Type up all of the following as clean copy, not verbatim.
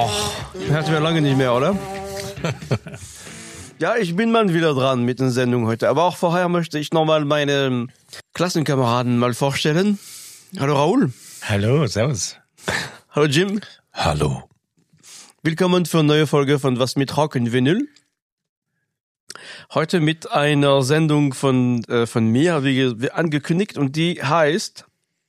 Hatten wir lange nicht mehr, oder? Ja, ich bin mal wieder dran mit der Sendung heute. Aber auch vorher möchte ich nochmal meine Klassenkameraden mal vorstellen. Hallo Raoul. Hallo, servus. Hallo Jim. Hallo. Willkommen für eine neue Folge von Was mit Rock und Vinyl. Heute mit einer Sendung von mir, wie angekündigt, und die heißt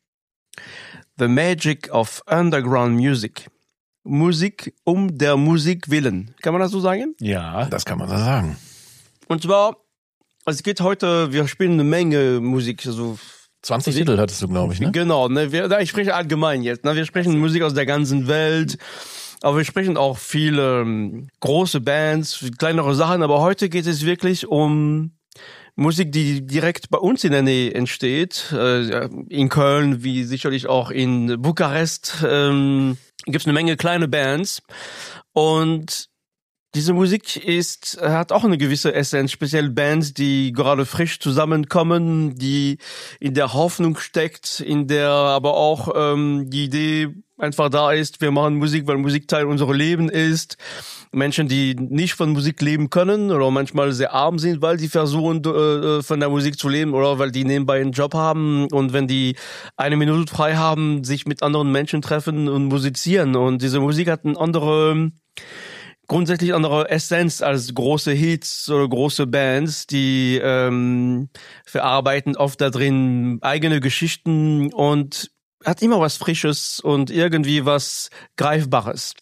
The Magic of Underground Music. Musik um der Musik willen. Kann man das so sagen? Ja, das kann man so sagen. Und zwar, es geht heute, wir spielen eine Menge Musik, also 20 Titel hattest du, glaube ich, ne? Genau, ne? Ich spreche allgemein jetzt. Ne? Wir sprechen Musik aus der ganzen Welt, aber wir sprechen auch viele große Bands, kleinere Sachen, aber heute geht es wirklich um Musik, die direkt bei uns in der Nähe entsteht. In Köln, wie sicherlich auch in Bukarest, gibt's eine Menge kleine Bands. Und diese Musik hat auch eine gewisse Essenz, speziell Bands, die gerade frisch zusammenkommen, die in der Hoffnung steckt, in der aber auch die Idee einfach da ist, wir machen Musik, weil Musik Teil unseres Lebens ist. Menschen, die nicht von Musik leben können oder manchmal sehr arm sind, weil die versuchen, von der Musik zu leben oder weil die nebenbei einen Job haben und wenn die eine Minute frei haben, sich mit anderen Menschen treffen und musizieren. Und diese Musik hat grundsätzlich andere Essenz als große Hits oder große Bands, die verarbeiten oft da drin eigene Geschichten und hat immer was Frisches und irgendwie was Greifbares.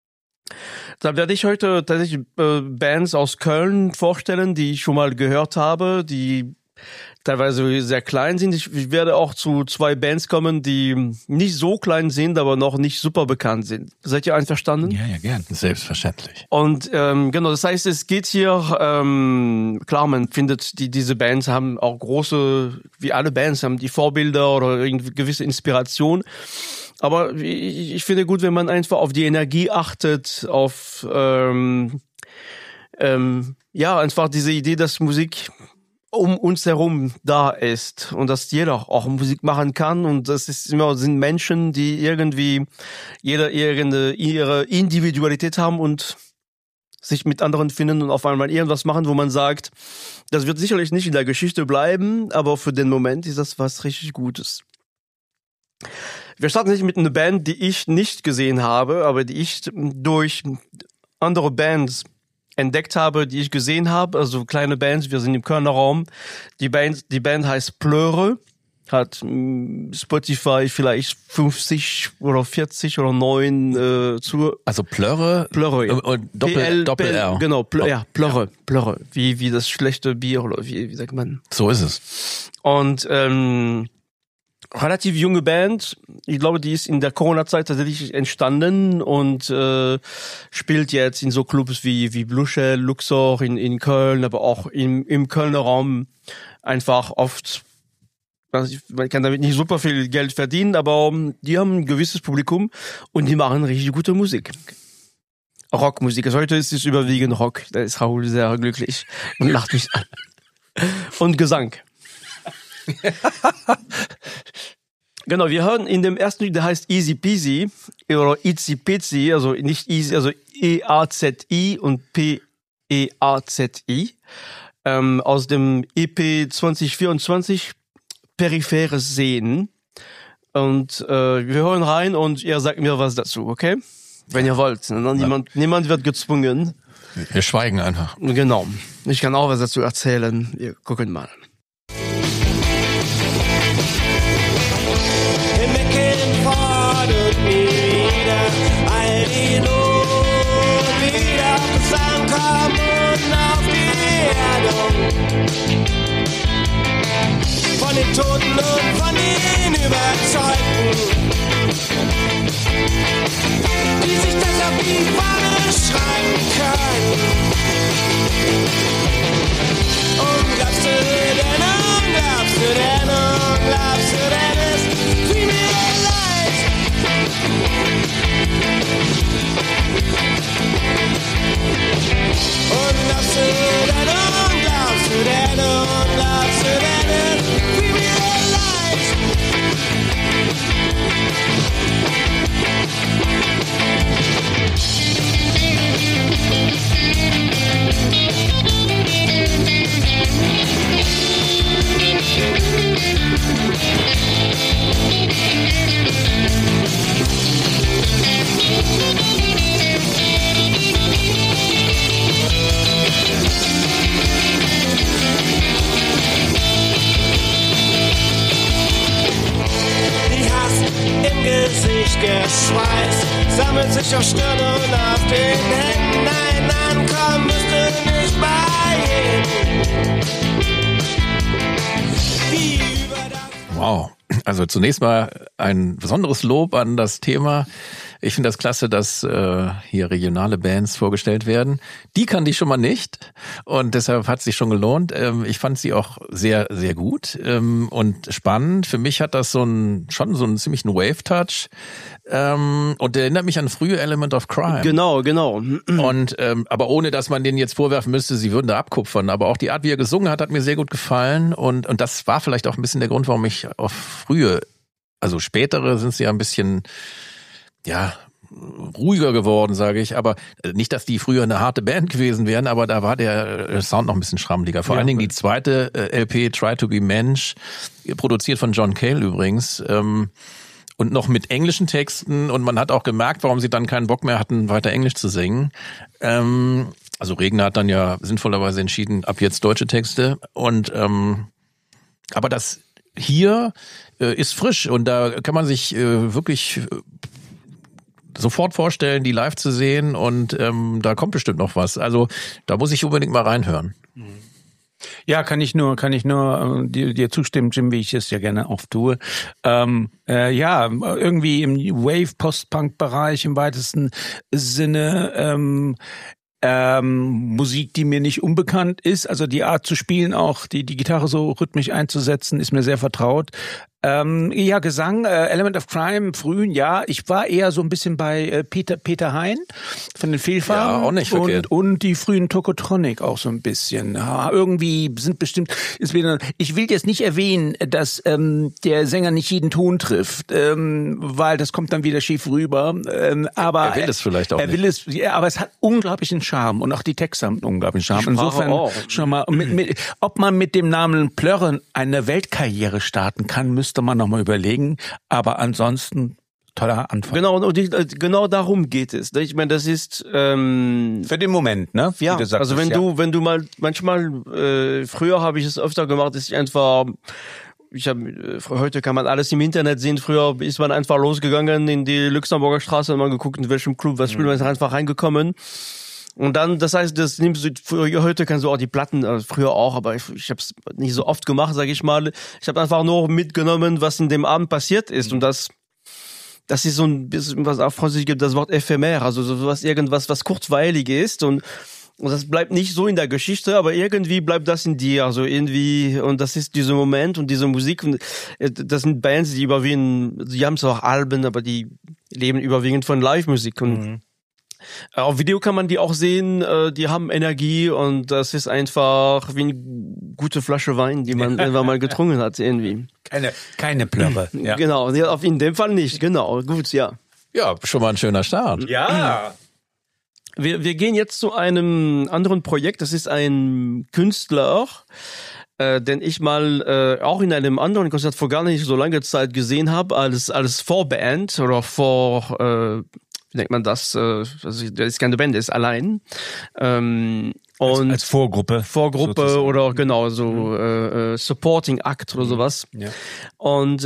Da werde ich heute tatsächlich Bands aus Köln vorstellen, die ich schon mal gehört habe, die teilweise sehr klein sind. Ich werde auch zu 2 Bands kommen, die nicht so klein sind, aber noch nicht super bekannt sind. Seid ihr einverstanden? Ja, gern. Selbstverständlich. Und genau, das heißt, es geht hier, klar, man findet, diese Bands haben auch große, wie alle Bands, haben die Vorbilder oder irgendwie gewisse Inspiration. Aber ich finde gut, wenn man einfach auf die Energie achtet, auf einfach diese Idee, dass Musik um uns herum da ist und dass jeder auch Musik machen kann und das sind Menschen, die irgendwie ihre Individualität haben und sich mit anderen finden und auf einmal irgendwas machen, wo man sagt, das wird sicherlich nicht in der Geschichte bleiben, aber für den Moment ist das was richtig Gutes. Wir starten nicht mit einer Band, die ich nicht gesehen habe, aber die ich durch andere Bands entdeckt habe, die ich gesehen habe, also kleine Bands, wir sind im Kölner Raum. Die Band heißt Pleure, hat Spotify vielleicht 50 oder 40 oder 9 zu. Also Pleure ja. Und Doppel-R. Genau, Pleure. Wie das schlechte Bier oder wie sagt man? So ist es. Und relativ junge Band. Ich glaube, die ist in der Corona-Zeit tatsächlich entstanden und spielt jetzt in so Clubs wie Blushell, Luxor in Köln, aber auch im Kölner Raum einfach oft. Also man kann damit nicht super viel Geld verdienen, aber die haben ein gewisses Publikum und die machen richtig gute Musik. Rockmusik. Also heute ist es überwiegend Rock. Da ist Raoul sehr glücklich und lacht mich an. Und Gesang. Genau, wir hören in dem ersten Lied, der heißt Easy Peasy oder Itsy Pitsy, also nicht easy, also E-A-Z-I und P-E-A-Z-I, aus dem EP 2024 Peripheres Sehen. Und wir hören rein und ihr sagt mir was dazu, okay? Wenn ihr wollt. Niemand wird gezwungen. Wir schweigen einfach. Genau. Ich kann auch was dazu erzählen. Wir gucken mal. Fordert mir wieder all die Not, wieder zusammenkommen auf die Erdung. Von den Toten und von den Überzeugten, die sich das auf die Fahne schreiben können. Und glaubst du, und auf den Händen ein Ankommen müsste nicht bei jedem. Wow. Also zunächst mal ein besonderes Lob an das Thema. Ich finde das klasse, dass hier regionale Bands vorgestellt werden. Die kannte ich schon mal nicht und deshalb hat es sich schon gelohnt. Ich fand sie auch sehr, sehr gut und spannend. Für mich hat das schon so einen ziemlichen Wave-Touch und erinnert mich an frühe Element of Crime. Genau. Und aber ohne, dass man denen jetzt vorwerfen müsste, sie würden da abkupfern. Aber auch die Art, wie er gesungen hat mir sehr gut gefallen und das war vielleicht auch ein bisschen der Grund, warum ich auf frühe, also spätere sind sie ja ein bisschen ruhiger geworden, sage ich, aber nicht, dass die früher eine harte Band gewesen wären, aber da war der Sound noch ein bisschen schrammeliger. Vor allen Dingen die zweite LP, Try to be Mensch, produziert von John Cale übrigens, und noch mit englischen Texten und man hat auch gemerkt, warum sie dann keinen Bock mehr hatten, weiter Englisch zu singen. Also Regner hat dann ja sinnvollerweise entschieden, ab jetzt deutsche Texte und aber das hier ist frisch und da kann man sich wirklich sofort vorstellen, die live zu sehen und da kommt bestimmt noch was. Also da muss ich unbedingt mal reinhören. Ja, kann ich nur dir zustimmen, Jim, wie ich es ja gerne oft tue. Irgendwie im Wave-Post-Punk-Bereich im weitesten Sinne Musik, die mir nicht unbekannt ist. Also die Art zu spielen, auch die Gitarre so rhythmisch einzusetzen, ist mir sehr vertraut. Gesang, Element of Crime, frühen, ja. Ich war eher so ein bisschen bei Peter Hein von den Fehlfarben. Ja, auch nicht verkehrt. Und die frühen Tokotronic auch so ein bisschen. Ja, irgendwie sind bestimmt, ich will jetzt nicht erwähnen, dass der Sänger nicht jeden Ton trifft, weil das kommt dann wieder schief rüber. Aber er will es vielleicht auch nicht. Er will es, ja, aber es hat unglaublichen Charme und auch die Texte haben einen unglaublichen Charme. Insofern auch. Schon mal, ob man mit dem Namen Plörre eine Weltkarriere starten kann, müsste man noch mal überlegen. Aber ansonsten toller Anfang. Genau, und genau darum geht es. Ich meine, das ist für den Moment, ne? Ja, also wenn du mal manchmal früher habe ich es öfter gemacht, dass ich einfach heute kann man alles im Internet sehen. Früher ist man einfach losgegangen in die Luxemburger Straße und mal geguckt, in welchem Club was spielt man, ist einfach reingekommen. Und dann, das heißt, das nimmst du, heute kannst du auch die Platten, früher auch, aber ich habe es nicht so oft gemacht, sage ich mal. Ich habe einfach nur mitgenommen, was in dem Abend passiert ist. Und das ist so ein bisschen, was auf Französisch gibt, das Wort ephemer, also sowas, irgendwas, was kurzweilig ist und das bleibt nicht so in der Geschichte, aber irgendwie bleibt das in dir, also irgendwie, und das ist dieser Moment und diese Musik, und das sind Bands, die überwiegend, die haben zwar auch Alben, aber die leben überwiegend von Live-Musik und auf Video kann man die auch sehen, die haben Energie und das ist einfach wie eine gute Flasche Wein, die man irgendwann mal getrunken hat, irgendwie. Keine Plörre. Ja. Genau, in dem Fall nicht, genau, gut, ja. Ja, schon mal ein schöner Start. Ja. Wir gehen jetzt zu einem anderen Projekt, das ist ein Künstler, den ich mal auch in einem anderen Konzert vor gar nicht so langer Zeit gesehen habe, als Vorband oder wie nennt man das? Das ist keine Band, das ist allein. Und als Vorgruppe sozusagen. Oder genau, so Supporting Act oder sowas. Ja. Und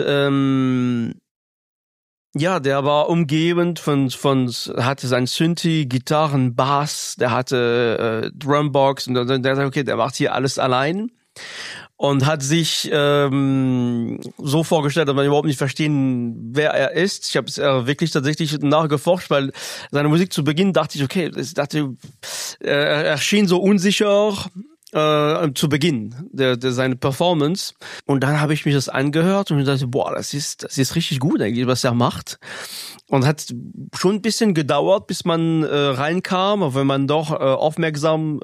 der war umgebend hatte sein Synthi, Gitarren, Bass, der hatte Drumbox und der sagte, okay, der macht hier alles allein. Und hat sich so vorgestellt, dass man überhaupt nicht verstehen, wer er ist. Ich habe es wirklich tatsächlich nachgeforscht, weil seine Musik zu Beginn dachte ich, okay, er schien so unsicher zu Beginn seine Performance. Und dann habe ich mich das angehört und dachte, boah, das ist richtig gut eigentlich, was er macht. Und hat schon ein bisschen gedauert, bis man reinkam, aber wenn man doch aufmerksam,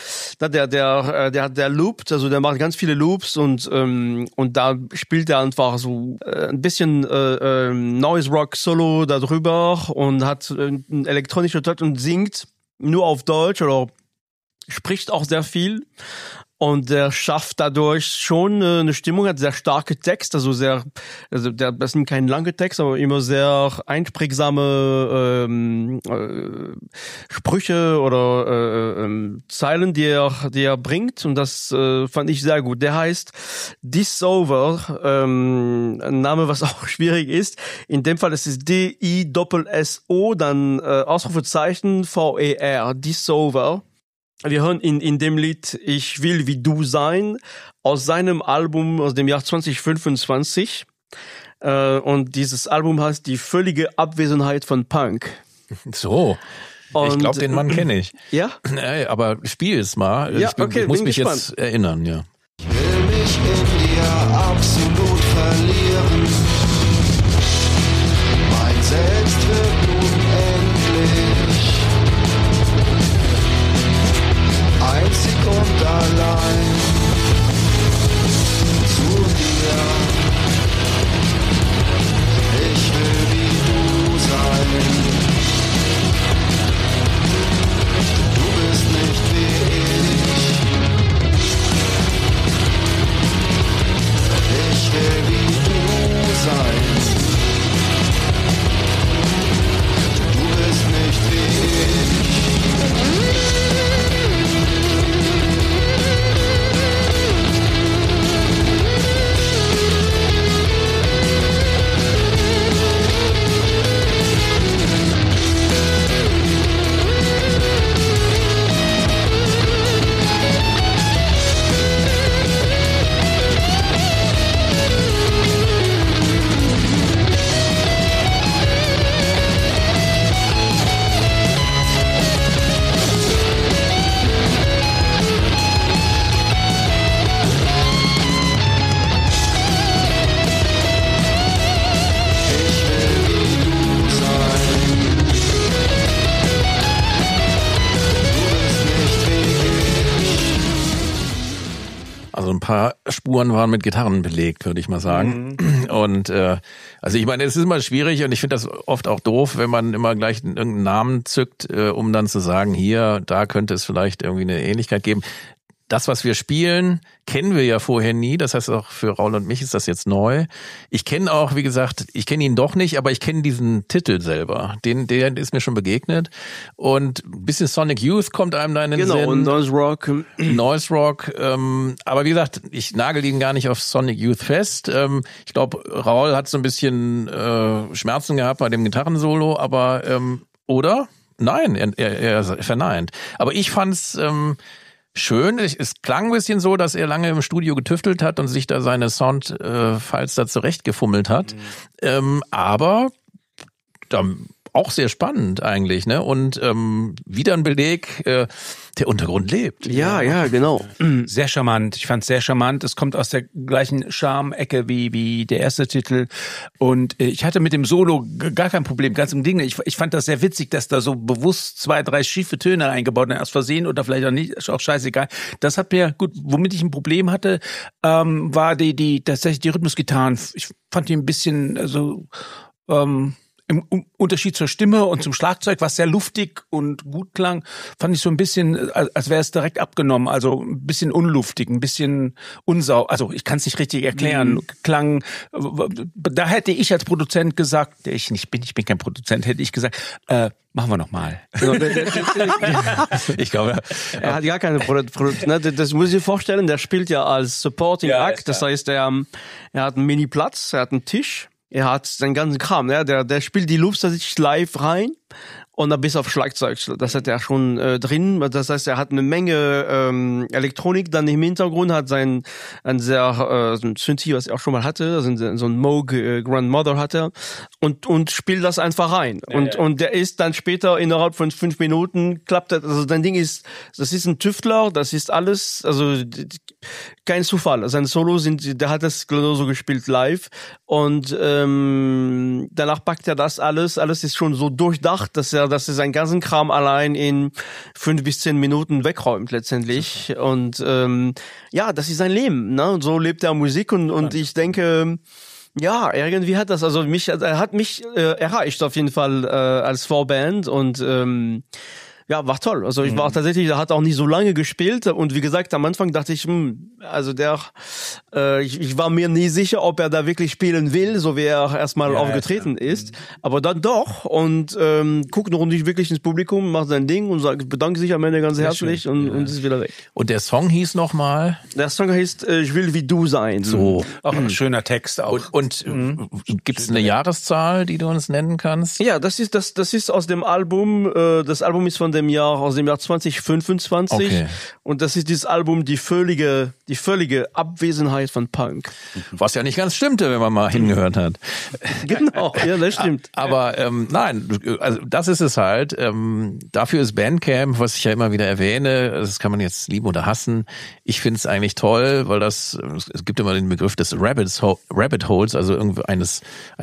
der loopt, also der macht ganz viele Loops und da spielt er einfach so ein bisschen Noise Rock Solo da drüber und hat ein elektronischer Touch und singt nur auf Deutsch oder spricht auch sehr viel. Und der schafft dadurch schon eine Stimmung, hat sehr starke Text, das sind kein lange Text, aber immer sehr einprägsame Sprüche oder Zeilen, die er bringt, und das fand ich sehr gut. Der heißt Dissover, ein Name, was auch schwierig ist. In dem Fall ist es D-I-S-S-O, dann Ausrufezeichen V-E-R, Dissover. Wir hören in dem Lied Ich will wie du sein aus seinem Album aus dem Jahr 2025. Und dieses Album heißt Die völlige Abwesenheit von Punk. So. Und, ich glaube, den Mann kenne ich. Ja? Aber spiel es mal. Ja, ich muss mich gespannt. Jetzt erinnern, ja. Ich will mich in dir absolut verlieren. Mein Selbst wird unendlich. Einzig und allein zu dir. Ich will wie du sein. Du bist nicht wie ich. Ich will wie du sein. Du bist nicht wie ich. Also ein paar Spuren waren mit Gitarren belegt, würde ich mal sagen. Und also ich meine, es ist immer schwierig und ich finde das oft auch doof, wenn man immer gleich irgendeinen Namen zückt, um dann zu sagen, hier, da könnte es vielleicht irgendwie eine Ähnlichkeit geben. Das, was wir spielen, kennen wir ja vorher nie. Das heißt, auch für Raul und mich ist das jetzt neu. Ich kenne auch, wie gesagt, ich kenne ihn doch nicht, aber ich kenne diesen Titel selber. Der ist mir schon begegnet. Und ein bisschen Sonic Youth kommt einem da in den Sinn. Genau, und Noise Rock. Noise Rock. Aber wie gesagt, ich nagel ihn gar nicht auf Sonic Youth fest. Ich glaube, Raul hat so ein bisschen Schmerzen gehabt bei dem Gitarrensolo, aber oder? Nein, er verneint. Aber ich fand's schön. Es klang ein bisschen so, dass er lange im Studio getüftelt hat und sich da seine Soundfiles da zurechtgefummelt hat. Aber auch sehr spannend eigentlich, ne? Und wieder ein Beleg, der Untergrund lebt. Ja, genau. Sehr charmant. Ich fand es sehr charmant. Es kommt aus der gleichen Charme-Ecke wie der erste Titel. Und ich hatte mit dem Solo gar kein Problem. Ganz im Gegenteil. Ich fand das sehr witzig, dass da so bewusst 2, 3 schiefe Töne eingebaut sind. Aus Versehen oder vielleicht auch nicht. Ist auch scheißegal. Das hat mir, gut, womit ich ein Problem hatte, war tatsächlich die Rhythmusgitarren. Ich fand die ein bisschen, im Unterschied zur Stimme und zum Schlagzeug, was sehr luftig und gut klang, fand ich so ein bisschen, als wäre es direkt abgenommen. Also ein bisschen unluftig, ein bisschen unsauber. Also ich kann es nicht richtig erklären. Klang, da hätte ich als Produzent gesagt, ich bin kein Produzent, hätte ich gesagt, machen wir nochmal. Ich glaube, er hat gar keine Produktion. Das muss ich dir vorstellen, der spielt ja als Supporting Act. Das heißt, er hat einen Mini-Platz, er hat einen Tisch. Er hat seinen ganzen Kram, ja, der spielt die Loops live rein und dann bis auf Schlagzeug. Das hat er schon drin. Das heißt, er hat eine Menge Elektronik dann im Hintergrund, hat so ein Synthi, was er auch schon mal hatte, also so ein Moog Grandmother hat er und spielt das einfach rein. Und der ist dann später innerhalb von 5 Minuten klappt das. Also dein Ding ist, das ist ein Tüftler, das ist alles, also kein Zufall. Sein Solo der hat das so gespielt live und danach packt er das alles ist schon so durchdacht, dass er seinen ganzen Kram allein in 5 bis 10 Minuten wegräumt letztendlich. Super. Und das ist sein Leben, ne? Und so lebt er Musik und ich denke, ja, irgendwie hat das, er hat mich erreicht auf jeden Fall als Vorband und Ja, war toll. Also ich war tatsächlich, der hat auch nicht so lange gespielt und wie gesagt, am Anfang dachte ich, also ich war mir nie sicher, ob er da wirklich spielen will, so wie er erstmal aufgetreten ist. Aber dann doch und guckt noch nicht wirklich ins Publikum, macht sein Ding und bedankt sich am Ende ganz herzlich und ist wieder weg. Und der Song hieß nochmal? Der Song heißt Ich will wie du sein. So. Auch ein schöner Text auch. Und gibt es eine Jahreszahl, die du uns nennen kannst? Ja, das ist aus dem Album, das Album ist aus dem Jahr 2025 Okay. und das ist dieses Album die völlige Abwesenheit von Punk. Was ja nicht ganz stimmte, wenn man mal hingehört hat. Genau, ja, das stimmt. Aber nein, also das ist es halt. Dafür ist Bandcamp, was ich ja immer wieder erwähne, das kann man jetzt lieben oder hassen. Ich finde es eigentlich toll, weil es gibt immer den Begriff des Rabbit Holes, also irgendwie eines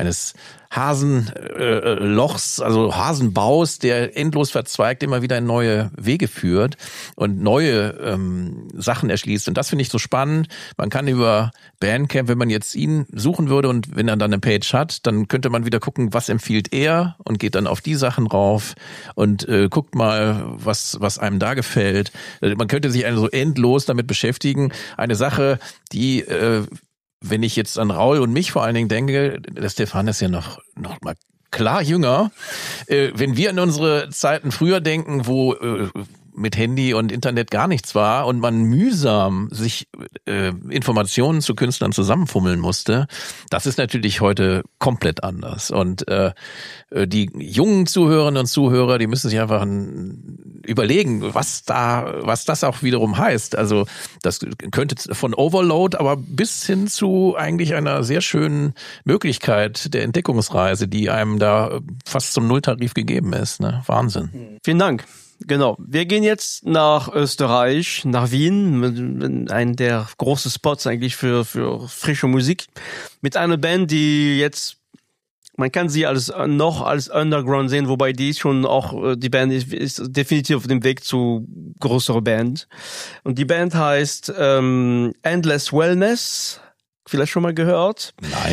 Hasenlochs, also Hasenbaus, der endlos verzweigt, immer wieder in neue Wege führt und neue Sachen erschließt. Und das finde ich so spannend. Man kann über Bandcamp, wenn man jetzt ihn suchen würde und wenn er dann eine Page hat, dann könnte man wieder gucken, was empfiehlt er und geht dann auf die Sachen rauf und guckt mal, was einem da gefällt. Man könnte sich also endlos damit beschäftigen. Eine Sache, die wenn ich jetzt an Raul und mich vor allen Dingen denke, der Stefan ist ja noch mal klar jünger. Wenn wir an unsere Zeiten früher denken, wo mit Handy und Internet gar nichts war und man mühsam sich Informationen zu Künstlern zusammenfummeln musste, das ist natürlich heute komplett anders. Und die jungen Zuhörerinnen und Zuhörer, die müssen sich einfach überlegen, was das auch wiederum heißt. Also das könnte von Overload, aber bis hin zu eigentlich einer sehr schönen Möglichkeit der Entdeckungsreise, die einem da fast zum Nulltarif gegeben ist. Ne? Wahnsinn. Vielen Dank. Genau. Wir gehen jetzt nach Österreich, nach Wien, einen der großen Spots eigentlich für frische Musik, mit einer Band, die jetzt, man kann sie als Underground sehen, wobei die schon auch, die Band ist definitiv auf dem Weg zu größerer Band. Und die Band heißt Endless Wellness. Vielleicht schon mal gehört?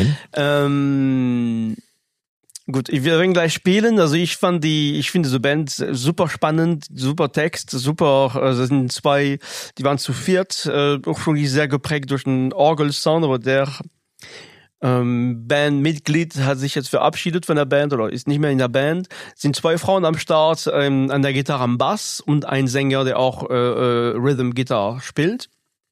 Nein. Gut, wir werden gleich spielen. Also ich finde diese Band super spannend, super Text, super, das sind zwei, die waren zu viert, ursprünglich sehr geprägt durch den Orgelsound, aber der Bandmitglied hat sich jetzt verabschiedet von der Band oder ist nicht mehr in der Band. Es sind zwei Frauen am Start, an der Gitarre am Bass und ein Sänger, der auch Rhythm Guitar spielt.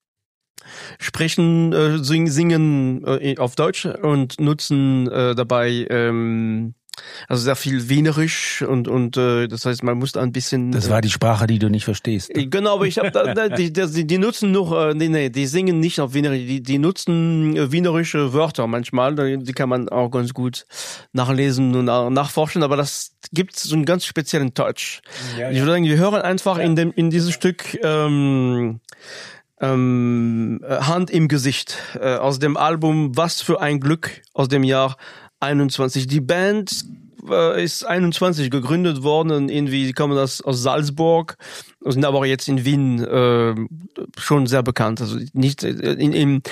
Singen auf Deutsch und nutzen dabei also sehr viel Wienerisch und das heißt, man muss da ein bisschen. Das war die Sprache, die du nicht verstehst. Genau, aber ich habe die nutzen noch die singen nicht auf Wienerisch, die nutzen wienerische Wörter manchmal, die kann man auch ganz gut nachlesen und nachforschen, aber das gibt so einen ganz speziellen Touch. Ja. Ich würde sagen, wir hören einfach in dieses Stück Hand im Gesicht aus dem Album Was für ein Glück aus dem Jahr 21. Die Band ist 21 gegründet worden und irgendwie, sie kommen aus Salzburg, sind aber jetzt in Wien schon sehr bekannt. Also nicht im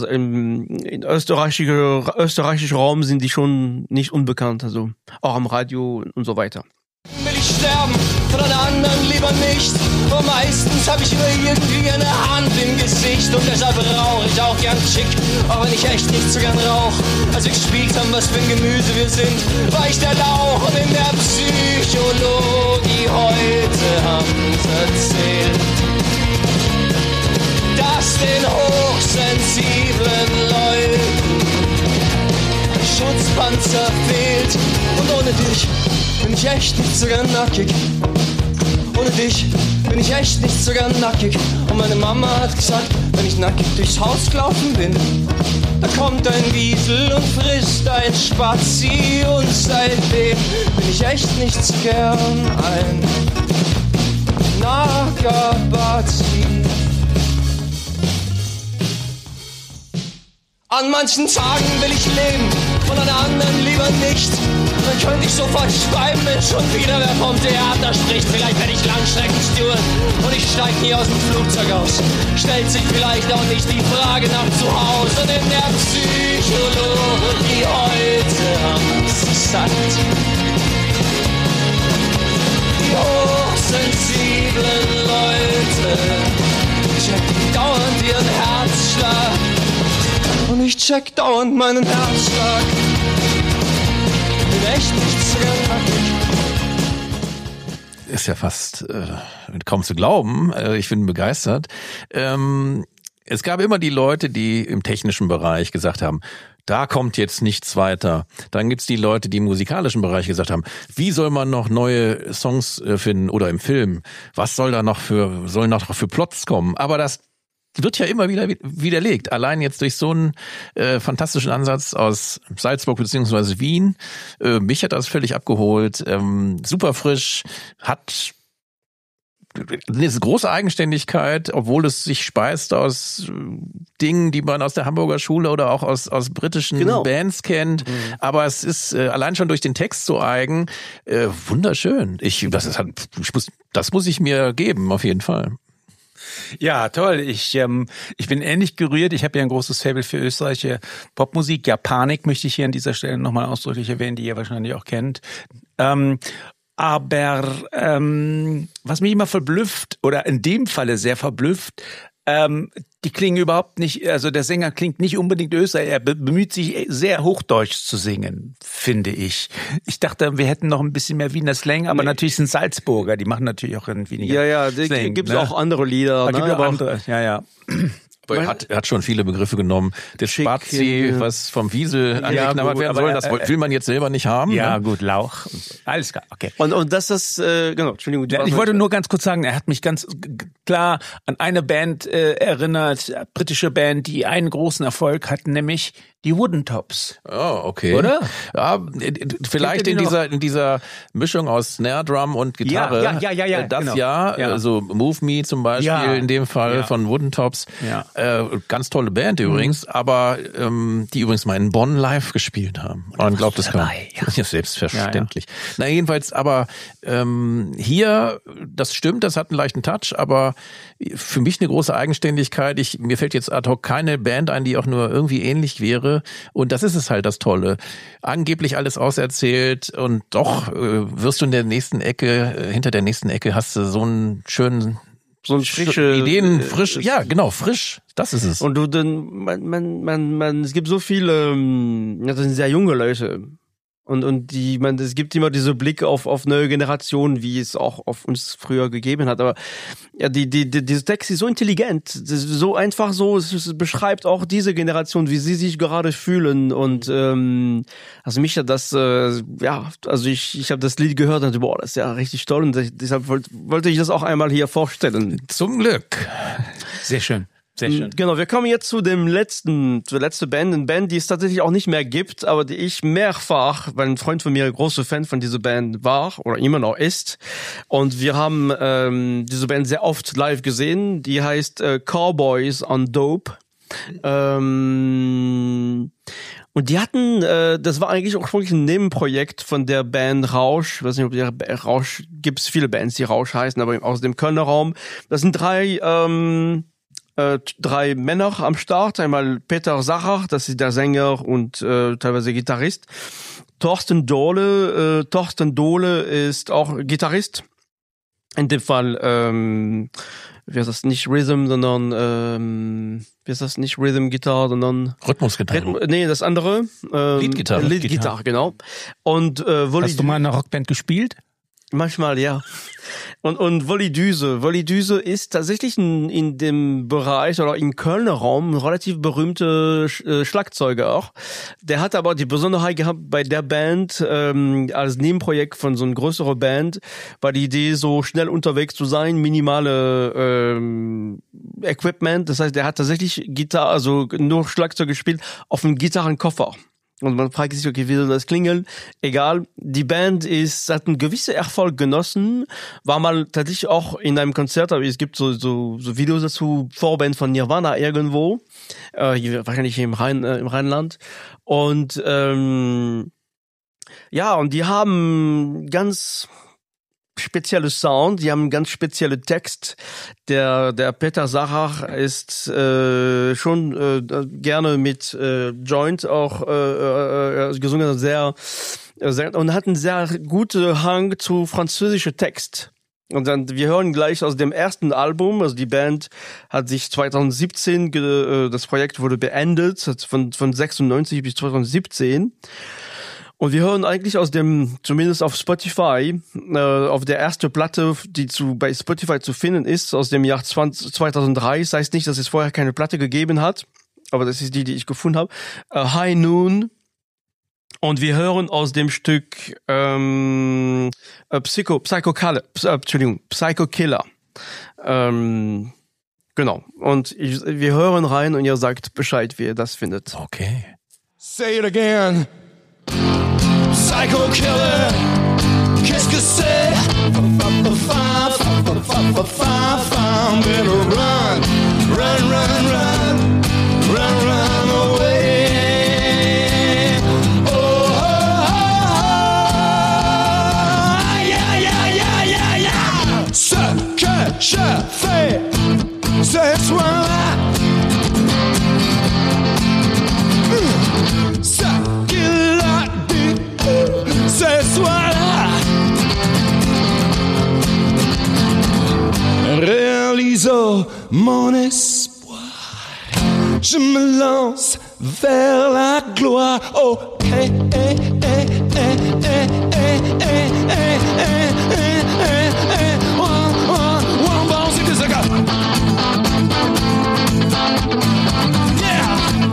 österreichischen Raum sind die schon nicht unbekannt, also auch am Radio und so weiter. Will ich sterben, von einer anderen lieber nicht. Aber meistens hab ich immer irgendwie eine Hand im Gesicht. Und deshalb rauch ich auch gern Chick, auch wenn ich echt nicht so gern rauch. Als wir gespielt haben, was für ein Gemüse wir sind, war ich der Lauch. Und in der Psychologie heute haben's erzählt, dass den hochsensiblen Leuten ein Schutzpanzer fehlt. Und ohne dich bin ich echt nicht so gern nackig. Ohne dich bin ich echt nicht so gern nackig. Und meine Mama hat gesagt, wenn ich nackig durchs Haus gelaufen bin, da kommt ein Wiesel und frisst ein Spazi. Und seitdem bin ich echt nicht so gern ein Nackerbazi. An manchen Tagen will ich leben und an anderen lieber nicht. Dann könnte ich sofort schreiben, wenn schon wieder wer vom Theater spricht. Vielleicht werde ich Langstreckensteward und ich steig nie aus dem Flugzeug aus. Stellt sich vielleicht auch nicht die Frage nach zu Hause. Und in der Psychologie heute haben's satt. Die hochsensiblen ihren Herzschlag. Und ich check dauernd meinen Herzschlag. Bin echt nicht zirnackig. Ist ja fast kaum zu glauben. Ich bin begeistert. Es gab immer die Leute, die im technischen Bereich gesagt haben, da kommt jetzt nichts weiter. Dann gibt's die Leute, die im musikalischen Bereich gesagt haben, wie soll man noch neue Songs finden oder im Film? Was sollen noch für Plots kommen? Aber das wird ja immer wieder widerlegt. Allein jetzt durch so einen fantastischen Ansatz aus Salzburg bzw. Wien. Mich hat das völlig abgeholt. Super frisch, hat eine große Eigenständigkeit, obwohl es sich speist aus Dingen, die man aus der Hamburger Schule oder auch aus britischen Bands kennt. Aber es ist allein schon durch den Text so eigen. Wunderschön. Das muss ich mir geben, auf jeden Fall. Ja, toll. Ich bin ähnlich gerührt. Ich habe ja ein großes Faible für österreichische Popmusik. Japanik möchte ich hier an dieser Stelle nochmal ausdrücklich erwähnen, die ihr wahrscheinlich auch kennt. Aber was mich immer verblüfft, oder in dem Falle sehr verblüfft, die klingen überhaupt nicht, also der Sänger klingt nicht unbedingt Österreich, er bemüht sich sehr Hochdeutsch zu singen, finde ich. Ich dachte, wir hätten noch ein bisschen mehr Wiener Slang, aber natürlich sind Salzburger, die machen natürlich auch irgendwie weniger Slang. Gibt es auch andere Lieder. Gibt auch andere, ja. Aber er hat schon viele Begriffe genommen. Der Spazi, was vom Wiesel angeknabbert werden soll, das will man jetzt selber nicht haben. Ja, ne? gut, Lauch. Alles klar, okay. Und das ist, genau, Entschuldigung. Ich wollte nur ganz kurz sagen, er hat mich ganz klar an eine Band erinnert, britische Band, die einen großen Erfolg hatten, nämlich die Wooden Tops. Oh, okay. Oder? Ja, vielleicht in dieser Mischung aus Snare Drum und Gitarre. Ja, das genau. Also Move Me zum Beispiel in dem Fall von Wooden Tops. Ja. Ganz tolle Band übrigens, aber die übrigens mal in Bonn live gespielt haben. Man glaubt es kaum. Ja, selbstverständlich. Ja. Na jedenfalls, aber hier, das stimmt, das hat einen leichten Touch, aber für mich eine große Eigenständigkeit. Mir fällt jetzt ad hoc keine Band ein, die auch nur irgendwie ähnlich wäre. Und das ist es halt, das Tolle. Angeblich alles auserzählt und doch wirst du in der nächsten Ecke, hinter der nächsten Ecke hast du so einen schönen frische Ideen, frisch, ja, genau, frisch. Das ist es. Und du dann, es gibt so viele, das sind sehr junge Leute. Und es gibt immer diese Blick auf neue Generationen, wie es auch auf uns früher gegeben hat. Aber ja, dieser Text ist so intelligent, so einfach so, es beschreibt auch diese Generation, wie sie sich gerade fühlen. Und also mich hat das, ich habe das Lied gehört und dachte, boah, das ist ja richtig toll. Und deshalb wollte ich das auch einmal hier vorstellen. Zum Glück. Sehr schön. Sehr schön. Genau, wir kommen jetzt zur letzten Band, eine Band, die es tatsächlich auch nicht mehr gibt, aber die ich mehrfach, weil ein Freund von mir ein großer Fan von dieser Band war oder immer noch ist, und wir haben diese Band sehr oft live gesehen. Die heißt Cowboys on Dope. Und die hatten, das war eigentlich auch wirklich ein Nebenprojekt von der Band Rausch. Ich weiß nicht, ob Rausch, gibt's viele Bands, die Rausch heißen, aber aus dem Kölner Raum. Das sind drei Männer am Start. Einmal Peter Sacher, das ist der Sänger und teilweise Gitarrist. Thorsten Dohle ist auch Gitarrist. In dem Fall, wie heißt das, nicht Rhythm, sondern wie heißt das, nicht Rhythm-Gitarre, sondern Rhythmusgitarre. Das andere. Leadgitarre, genau. Und hast du mal in einer Rockband gespielt? Manchmal, ja. Und Wolli Düse. Wolli Düse ist tatsächlich in dem Bereich oder im Kölner Raum ein relativ berühmter Schlagzeuger auch. Der hat aber die Besonderheit gehabt bei der Band, als Nebenprojekt von so einer größeren Band, war die Idee, so schnell unterwegs zu sein, minimale Equipment. Das heißt, der hat tatsächlich Gitarre, also nur Schlagzeug gespielt, auf einem Gitarrenkoffer. Und man fragt sich, okay, wie soll das klingeln? Egal. Die Band hat einen gewissen Erfolg genossen, war mal tatsächlich auch in einem Konzert, aber es gibt so Videos dazu, Vorband von Nirvana irgendwo, wahrscheinlich im Rheinland. Und und die haben ganz spezielle Sound, die haben einen ganz speziellen Text. Der Peter Sacher ist schon gerne mit Joint auch gesungen, sehr und hat einen sehr guten Hang zu französischer Text. Und dann, wir hören gleich aus dem ersten Album, also die Band hat sich 2017, das Projekt wurde beendet, von 96 bis 2017. Und wir hören eigentlich aus dem, zumindest auf Spotify, auf der erste Platte, die bei Spotify zu finden ist, aus dem Jahr 2003. Das heißt nicht, dass es vorher keine Platte gegeben hat, aber das ist die ich gefunden habe. High Noon. Und wir hören aus dem Stück Psycho Killer. Genau. Und wir hören rein und ihr sagt Bescheid, wie ihr das findet. Okay. Say it again. Psycho Killer. Qu'est-ce que c'est? Better run, run, run, run, run, run away. Ce que je fais ce soir-là, ce qu'il a dit ce soir-là, réalisons mon espoir. Je me lance vers la gloire. Oh, hey, hey, hey, hey, hey, hey, hey, hey, hey, hey, hey, hey. One ball, see this again. Yeah.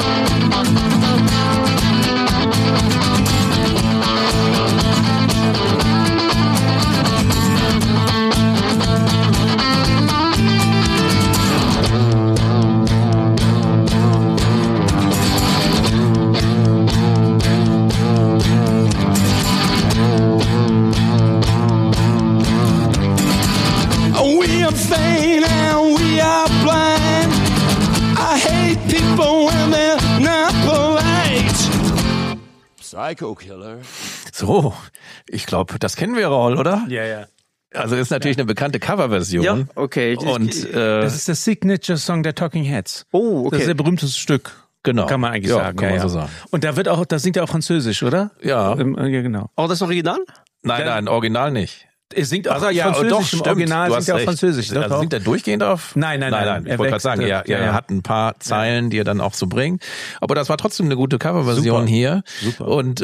We are vain and we are blind. I hate people when they're not polite. Psycho Killer. So, ich glaube, das kennen wir, Raul, oder? Ja. Also ist natürlich eine bekannte Coverversion. Ja, okay. Und Das ist der Signature-Song der Talking Heads. Oh, okay. Das ist der berühmteste Stück. genau. Kann man eigentlich ja, sagen. Kann man so sagen. Und da singt er auch Französisch, oder? Ja. Ja, genau. Auch das Original? Nein, Original nicht. Er singt auch Ja, Französisch, doch, im stimmt. Original Du singt hast er auch recht. Französisch. Doch, Also singt er durchgehend auf? Nein. Ich wollte gerade sagen, wechselt. er hat ein paar Zeilen, die er dann auch so bringt. Aber das war trotzdem eine gute Coverversion Super. hier. Super. Und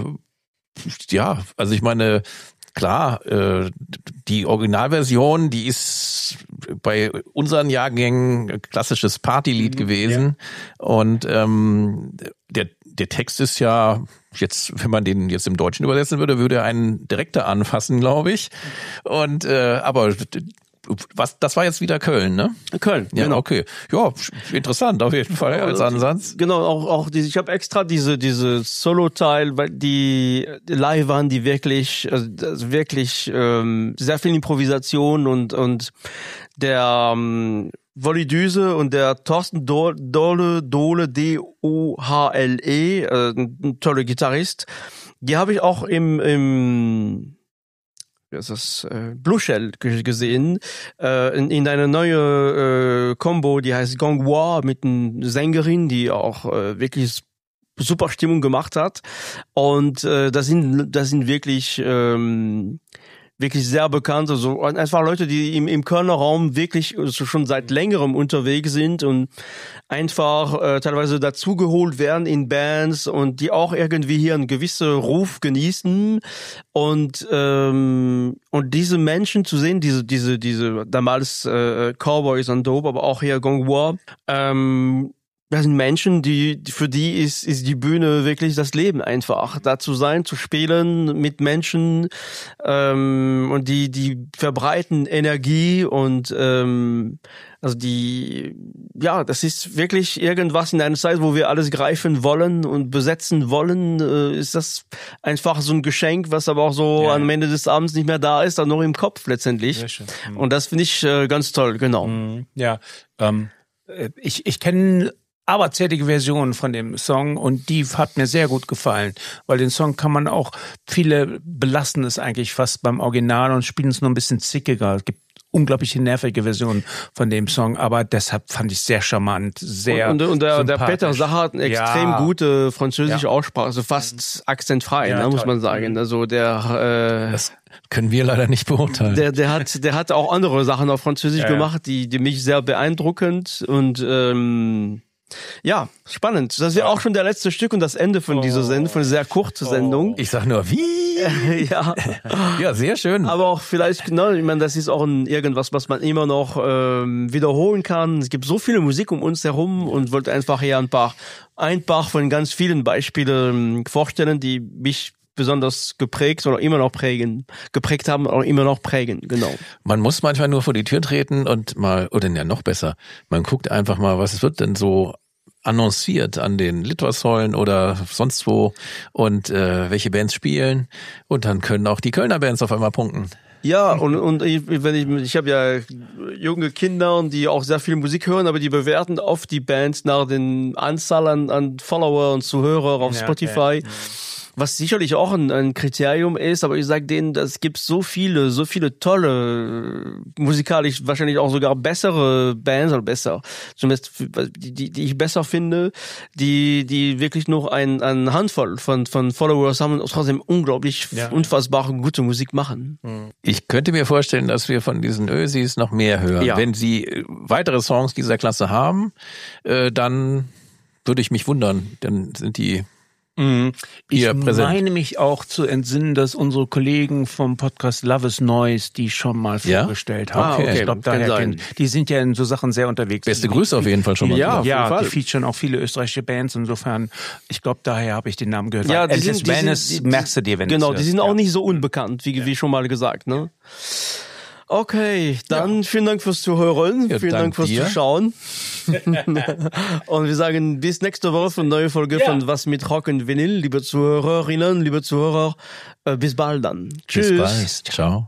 ja, also ich meine, klar, die Originalversion, die ist bei unseren Jahrgängen klassisches Partylied gewesen. Und der Text ist ja jetzt, wenn man den jetzt im Deutschen übersetzen würde, würde er einen direkter anfassen, glaube ich. Und aber das war jetzt wieder Köln, ne? Köln, Ja, genau. okay. Ja, interessant auf jeden Fall als Ansatz. Genau, auch ich habe extra diese Solo-Teil, weil die live waren, die wirklich, also wirklich sehr viel Improvisation und der Wolli Düse und der Thorsten Dohle, D-O-H-L-E, ein toller Gitarrist, die habe ich auch im Blue Shell gesehen, in eine neue Combo, die heißt Gangwa, mit einer Sängerin, die auch wirklich super Stimmung gemacht hat. Und das sind wirklich wirklich sehr bekannt, also einfach Leute, die im Kölner Raum wirklich schon seit längerem unterwegs sind und einfach teilweise dazugeholt werden in Bands und die auch irgendwie hier einen gewissen Ruf genießen und diese Menschen zu sehen, diese damals Cowboys und Dope, aber auch hier Gongwa, das sind Menschen, für die ist die Bühne wirklich das Leben einfach. Da zu sein, zu spielen mit Menschen, und die verbreiten Energie und, also das ist wirklich irgendwas in einer Zeit, wo wir alles greifen wollen und besetzen wollen, ist das einfach so ein Geschenk, was aber auch so am Ende des Abends nicht mehr da ist, dann noch im Kopf letztendlich. Sehr schön. Und das finde ich ganz toll, genau. Ja, ich kenne aberzählige Versionen von dem Song und die hat mir sehr gut gefallen, weil den Song kann man auch, viele belassen es eigentlich fast beim Original und spielen es nur ein bisschen zickiger. Es gibt unglaublich nervige Version von dem Song, aber deshalb fand ich sehr charmant, sehr und der sympathisch. Peter Sacher hat eine extrem gute französische Aussprache, also fast akzentfrei, muss man sagen. Also das können wir leider nicht beurteilen. Der hat auch andere Sachen auf Französisch gemacht, die mich sehr beeindruckend und spannend. Das wäre auch schon der letzte Stück und das Ende von dieser Sendung, von einer sehr kurzen Sendung. Ich sag nur, wie? Ja, sehr schön. Aber auch vielleicht, ich meine, das ist auch irgendwas, was man immer noch wiederholen kann. Es gibt so viele Musik um uns herum und wollte einfach hier ein paar von ganz vielen Beispielen vorstellen, die mich besonders geprägt oder immer noch geprägt haben oder immer noch prägen, genau. Man muss manchmal nur vor die Tür treten und noch besser, man guckt einfach mal, was wird denn so annonciert an den Litfaßsäulen oder sonst wo und welche Bands spielen und dann können auch die Kölner Bands auf einmal punkten. Ja, und ich habe ja junge Kinder, die auch sehr viel Musik hören, aber die bewerten oft die Bands nach den Anzahl an Follower und Zuhörer auf Spotify. Okay. Was sicherlich auch ein Kriterium ist, aber ich sage denen, es gibt so viele tolle, musikalisch wahrscheinlich auch sogar bessere Bands, oder besser, zumindest die ich besser finde, die wirklich nur eine Handvoll von Followers haben und trotzdem unglaublich unfassbar gute Musik machen. Ich könnte mir vorstellen, dass wir von diesen Ösis noch mehr hören. Ja. Wenn sie weitere Songs dieser Klasse haben, dann würde ich mich wundern, dann sind die ich meine mich auch zu entsinnen, dass unsere Kollegen vom Podcast Love is Noise die schon mal vorgestellt haben. Okay. Ich glaube, die sind ja in so Sachen sehr unterwegs. Beste Grüße auf jeden Fall schon mal. Ja, die featuren auch viele österreichische Bands. Insofern, ich glaube, daher habe ich den Namen gehört. Ja, merkst du dir, wenn genau, die sind auch nicht so unbekannt, wie schon mal gesagt, ne? Okay, dann vielen Dank fürs Zuhören, vielen Dank fürs Zuschauen. Und wir sagen bis nächste Woche für eine neue Folge von Was mit Rock und Vinyl. Liebe Zuhörerinnen, liebe Zuhörer, bis bald dann. Tschüss. Bis bald. Ciao.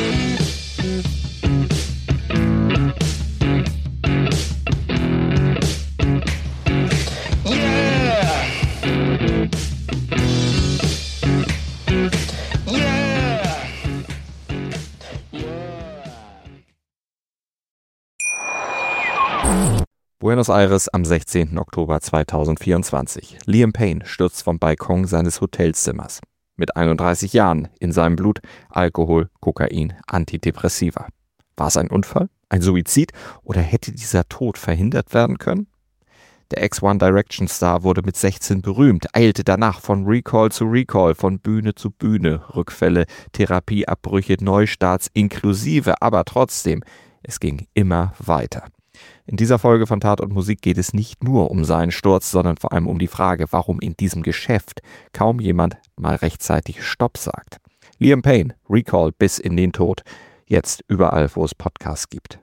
Buenos Aires am 16. Oktober 2024. Liam Payne stürzt vom Balkon seines Hotelzimmers. Mit 31 Jahren, in seinem Blut Alkohol, Kokain, Antidepressiva. War es ein Unfall, ein Suizid oder hätte dieser Tod verhindert werden können? Der Ex-One Direction Star wurde mit 16 berühmt, eilte danach von Recall zu Recall, von Bühne zu Bühne, Rückfälle, Therapieabbrüche, Neustarts inklusive, aber trotzdem, es ging immer weiter. In dieser Folge von Tat und Musik geht es nicht nur um seinen Sturz, sondern vor allem um die Frage, warum in diesem Geschäft kaum jemand mal rechtzeitig Stopp sagt. Liam Payne, Recall bis in den Tod. Jetzt überall, wo es Podcasts gibt.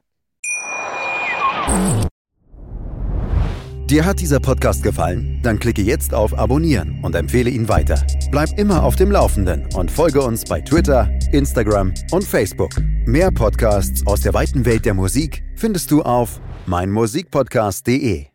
Dir hat dieser Podcast gefallen? Dann klicke jetzt auf Abonnieren und empfehle ihn weiter. Bleib immer auf dem Laufenden und folge uns bei Twitter, Instagram und Facebook. Mehr Podcasts aus der weiten Welt der Musik findest du auf meinmusikpodcast.de.